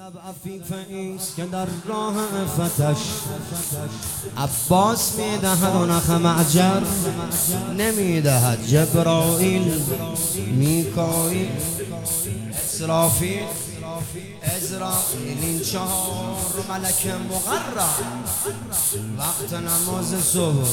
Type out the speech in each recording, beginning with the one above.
عفیف ایست که در راه فتش عباس میدهد و نخ معجر نمیدهد جبرائیل میکائیل اسرافیل این چهار ملک مقرب وقت نماز صبح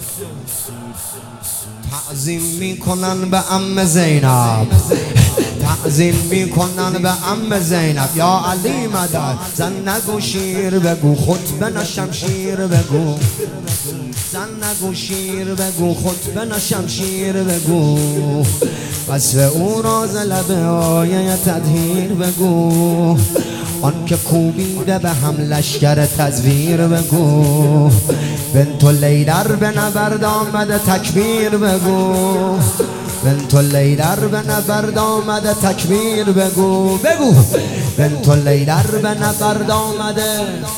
تعظیم میکنن به عم زینب، تعظیم میکنن به عم زینب. یا علی مدد زن نگو شیر بگو، خطبه نه شمشیر بگو. زن نگو شیر بگو، خطبه نه شمشیر بگو. وصف او راز لبه آیه تطهیر بگو. آن که کوبیده به هم لشکر تزویر بگو. بنت لیدر به نبرد آمده تکبیر بگو. بنت لیدر به نبرد آمده تکبیر بگو. بگو بنت لیدر به نبرد آمده،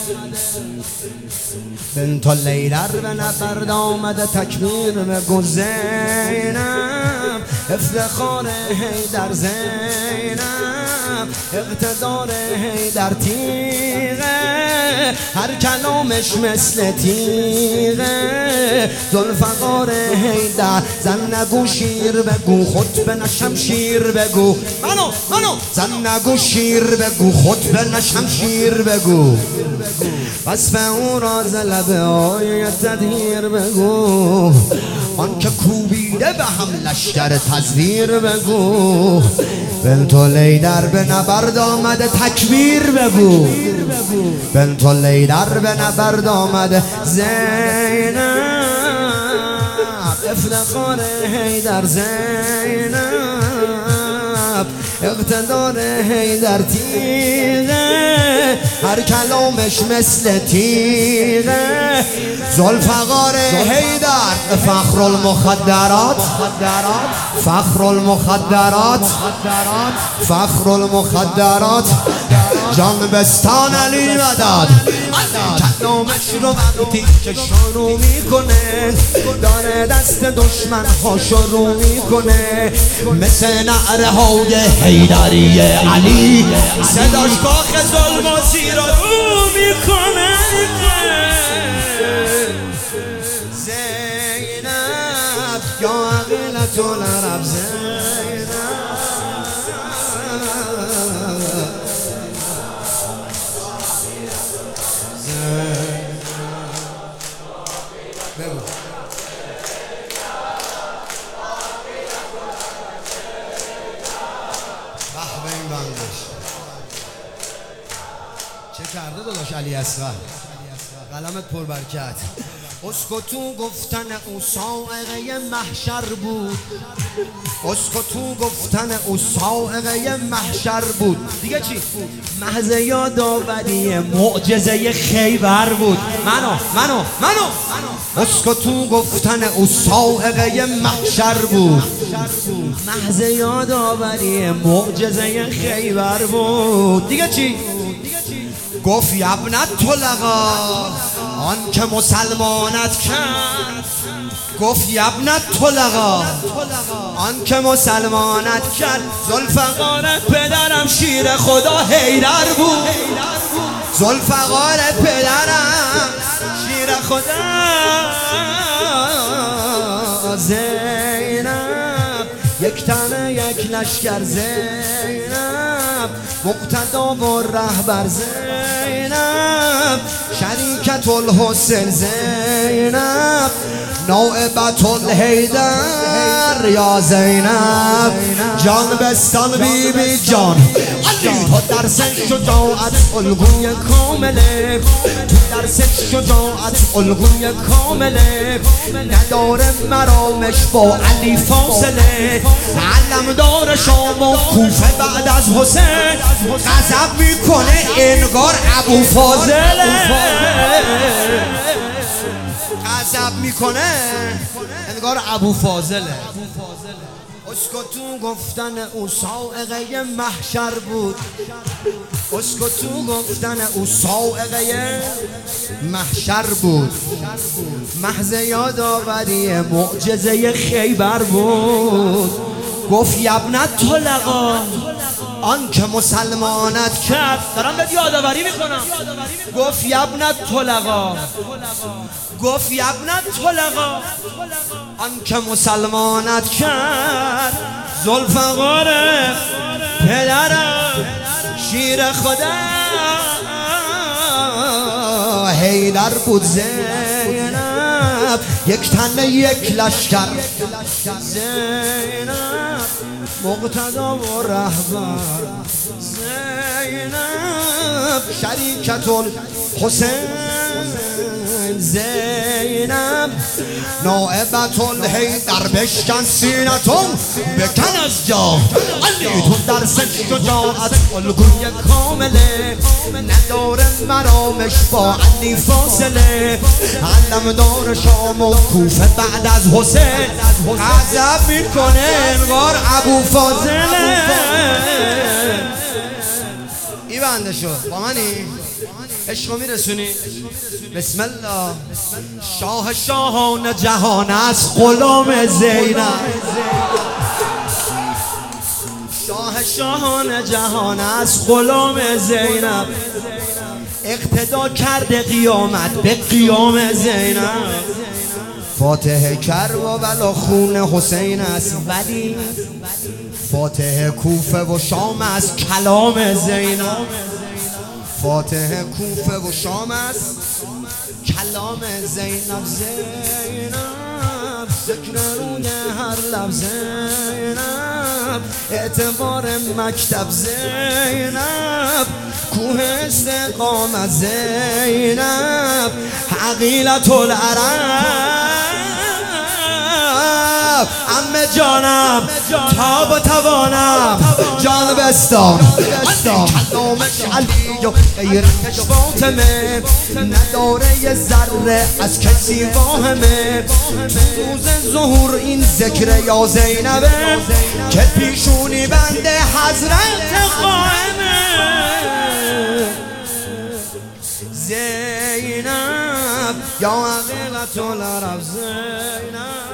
بنت لیدر به نبرد آمده تکبیر بگو. زینب افتخار حیدر، زینب اقتدار حیدر. تیغه هر کلامش مثل تیغه، ذوالفقار حیدر. زن نگو شیر بگو، خطبه نه شمشیر بگو. منو زن نگو شیر بگو، خطبه نه شمشیر بگو. وصف او راز لبه آیه تطهیر بگو. آن که کوبیده به هم لشکر تزویر بگو. بنت لیدر به نبرد آمده تکبیر بگو. بنت لیدر به نبرد آمده. زینب افتخار حیدر، زینب اقتدار حیدر. تیغه هر کلامش مثل تیغه، ذوالفقار حیدر. فخر المخدرات، فخر المخدرات، فخر المخدرات. جان بستان علی مدد کلامش رو وقتی که شروع میکنه، داره دست دشمن ها شروع میکنه. مثل نعره های حیدری علی، صداش کاخ ظلم و سیر رو میکنه. زینب یا عقیلت العرب، زینب بگو. به این بندش چه کرده داداش علی اصغر، قلمت پربرکت. اسکتو گفتن او سائقه محشر بود، اسکتو گفتن او سائقه محشر بود. دیگه چی؟ محض یادآوری معجزه خیبر بود. منو اسکتو گفتن او سائقه محشر بود، محض یادآوری معجزه خیبر بود. دیگه چی؟ گفت یبنت طلقا آن که مسلمانت کرد. گفت یبنت طلقا آن که مسلمانت کرد. ذوالفقار پدرم شیر خدا حیدر بود. ذوالفقار پدرم شیر خدا. زینب یک تنه یک لشکر، زینب مقتدا و رهبر. زینب شریکت الحسن، زینب نائبت الحیدر. یا زینب جان بستان بی بی جان. تو درس شجاعت الگوی کامله، تو درس شجاعت الگوی کامله. نداره مرامش با علی فاصله، علمدار شام و کوفه بعد از حسین. غضب میکنه انگار ابو فاضله، غضب میکنه انگار ابو فاضله. اسکتو گفتن او سائقه محشر بود، اسکتو گفتن او سائقه محشر بود. محض یادآوری معجزه خیبر بود. گفت یبنت طلقا آن که مسلمانت کرد. دارم بهت یادآوری میکنم. گفت یبنت طلقا، گفت یبنت طلقا، آن که مسلمانت کرد ذوالفقار پدرم شیر خدا حیدر بود. زینب یک تن یک لشکر، زینب مقتدا و رهبر، زینب شریکت الحسین، زینب نائبت الحیدر. بشکن سینتون بکن از جا، علیتون در سن شجاعت الگوی کامله، نداره مرامش با علی فاصله. علم دار شام و کوفه بعد از حسین، غضب میکنه انگار ابو فاضله. ای بنده شد با منی عشقو میرسونی. بسم الله. شاه شاهان جهان است غلام زینب، شاه شاهان جهان است غلام زینب. اقتدا کرده قیامت به قیام زینب. فاتح کربلا خون حسین است، ولی فاتح کوفه و شام است کلام زینب. فاتح کوفه و شام است کلام زینب. زینب ذکر روی هر لب، زینب اعتبار مکتب، زینب کوه استقامت، زینب حقیلت العرب. عمه جانم تاب و توانم، جان بستان کلامش علی و غیرتش فاطمه، نداره یه ذره از کسی واهمه. تو روز ظهور این ذکر یا زینبه که پیشونی بنده حضرت قائمه. زینب یا حقیقت العرب، زینب